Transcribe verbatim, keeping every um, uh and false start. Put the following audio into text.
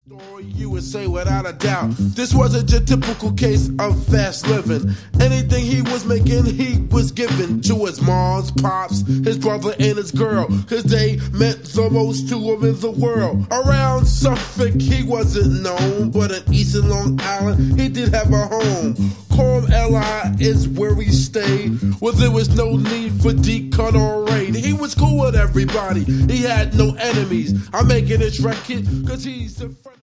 Story you would say without a doubt. This wasn't your typical case of fast living. Anything he was making, he was giving to his moms, pops, his brother, and his girl. Cause they meant the most to him in the world. Around Suffolk, he wasn't known, but in East and Long Island, he did have a home. Calm L I is where he stayed, where there was no need for decon or raid. He was cool with everybody, he had no enemies. I'm making this record cause he's a friend.